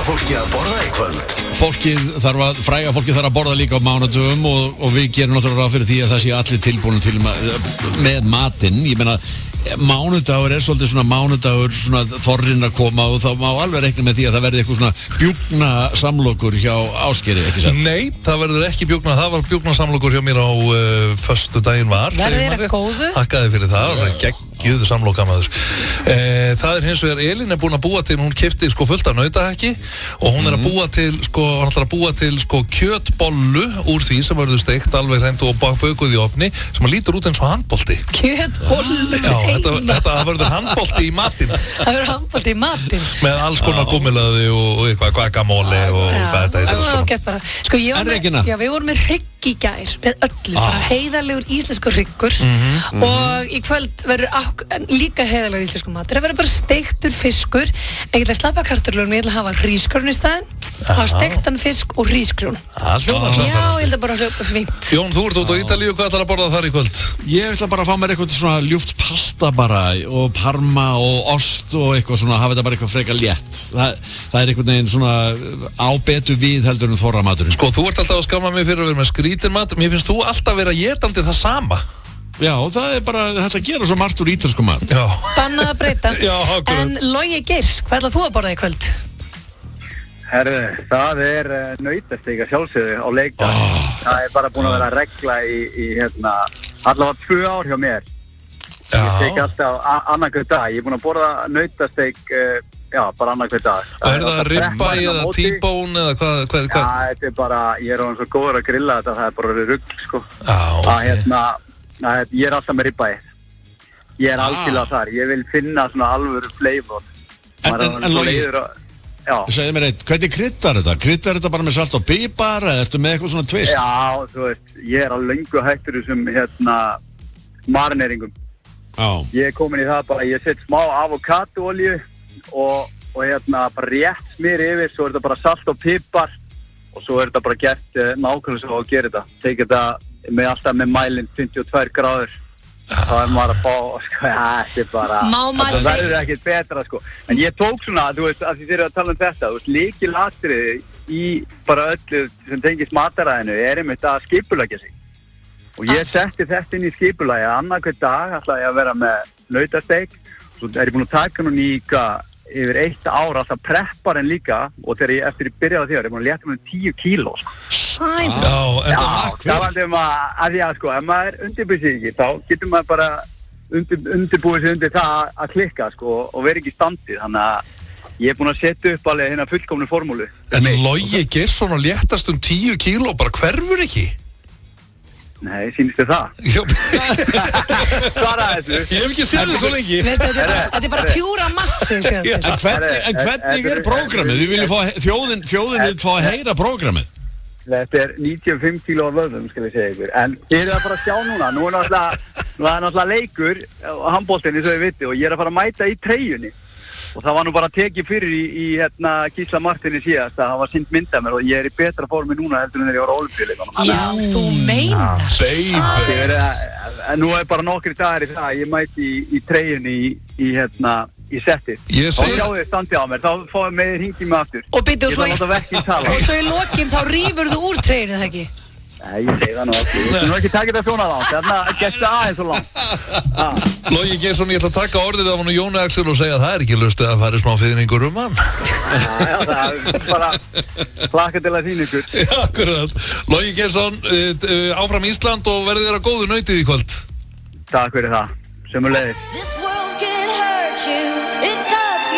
fólki að borða í kvöld? Fræga fólki þarf að borða líka á mánudögum og við gerum náttúrulega ráð fyrir því að það sé allir tilbúin til með matinn. Ég meina, mánudagur svolítið svona mánudagur, svona þorrinn að koma og þá má alveg reikna með því að það verði eitthvað svona bjúgna samlokur hjá Ásgeiri, ekki satt? Nei, það verður ekki bjúgna, það var bjúgna samlokur hjá mér á föstudaginn var. Verður þeirra góðu? Takkaði fyrir það, geggjuðu samlokamaður. Það hins vegar, Elín búin að búa til, hún keypti fullt af nautahakki og hún að búa til, hann ætlar að búa til kjötbollu úr því sem verður steikt alveg hreint og bökuð í ofni sem að lítur út eins og handbolti. Kjötbollu? Já, þetta verður handbolti í matinn. Það verður handbolti í matinn? Með alls konar gúmmelaði og eitthvað guacamole og hvað þetta heitir. Já, gett bara. Sko, við vorum með hrygg í gær með öllu, bara heiðarlegur íslenskur hryggur og í kvöld verður líka heiðarlegur íslenskur mat. Það verður bara steiktur fiskur, ekkert að slappa kartöflur, ég ætla að hafa hrísgrjón í staðinn, hafa steiktan fisk og hrísgrjón. Já, ég held að bara hljópa fínt. Jón, þú ert út á Ítalíu, hvað ætlar að borða þar í kvöld? Ég ætla bara að fá mér eitthvað svona ljúft pasta bara og parma og ost og eitthvað svona, hafa þetta bara eitthvað frekar létt. Það einhvern veginn svona ábetu við heldur en þorramaturinn. Sko, þú ert alltaf að skamma mig fyrir að vera með skrítin mat. Mér finnst þú alltaf vera étandi það sama. Já, það bara þetta gera svo margt úr ítalsku mat. Já. Bannað að breyta. Já, akkurat. En Logi Geirs, hvað ætlað þú að borða í kvöld? Herðu, það nautasteik að sjálfsögðu á leikdag. Það bara búin að vera regla í allavega 2 ár hjá mér. Ég steik alltaf annarkvöld dag. Ég er búin að borða nautasteik bara annarkvöld dag. Og það ribeye eða T-bone eða hvað? Já, þetta bara, ég er svona svo góður að grilla þetta, það er bara rugl, sko. Ég er alltaf með ribeye. Ég er algjörlega þar. Ég vil finna svona alvöru flavor. En Logi, segðu mér eitt, hvernig kryddar þetta? Kryddar þetta bara með salt og pipar eða ertu með eitthvað svona twist? Já, þú veist, ég er að löngu hættur þessum marineringum. Ég er komin í það bara, ég set smá avokadóolíu og bara rétt smyr yfir, svo er þetta bara salt og pipar og svo er þetta bara gert nákvæmlega svo að gera þetta. Tekið þetta alltaf með mælinn 52 gráður. þá er maður að fá, sko, þetta er bara, það verður ekkert betra, sko. En ég tók svona, þú veist, að þið að tala þetta, þú veist, lykilatriði í bara öllu sem tengist mataræðinu einmitt að skipuleggja sig. Og ég setti þetta inn í skipulagi að annað hver dag ætlaði ég að vera með nautasteik, svo er ég búin að taka hún í yfir 1 ár alltaf preppar en líka, og eftir ég byrjaði á því er ég búin að létta með 10 kíló, sko. Já, það var að því að, sko, ef maður undirbúið sig ekki, þá getur maður bara undirbúið sig undir það að klikka, sko, og vera ekki í standi, þannig að ég er búin að setja upp alveg hérna fullkomnu formúlu. En Logi Geirsson að léttast 10 kíló, bara hverfur ekki? Nei, sýnist þið það? Svaraði þessu. Ég hef ekki séð þið svo lengi. Þetta er bara pjúra massi. En hvernig er prógramið? Þjóðin vil fá að heyra prógramið. Þetta er 95 kíló af vöðum, skal ég segja ykkur. En þið eru að fara að sjá núna. Nú er náttúrulega leikur á handboltinni, svo ég viti, og ég er að fara að mæta í treyjunni. Og það var nú bara tekið fyrir í Gísla Martini síðast að það var sýnt mynd af mér og ég er í betra formi núna heldur en þegar ég var á Ólympíuleikunum. Já, þú meinar. Nú er bara nokkri dagar í það, ég mæti í treyjunni í settið. Þá sjáu þið standið á mér, þá fáið með hringið mig aftur. Og byrju, og svo í lokin þá rýfur þú úr treyjunni, það ekki? Nei, ég segi það nú ekki. Ég nú ekki taka þetta svona langt, þarna gæstu aðeins svo langt. Logi Geirsson, ég ætla að taka orðið af hann og Jóni Axel og segja að það er ekki lustið að fara í smá fiðningur hann. Já, það er bara hlakka til að þín ykkur. Já, akkurat. Logi Geirsson, áfram Ísland og verðið þér að góðu nautið í kvöld. Takk fyrir það. Sömuleiðis.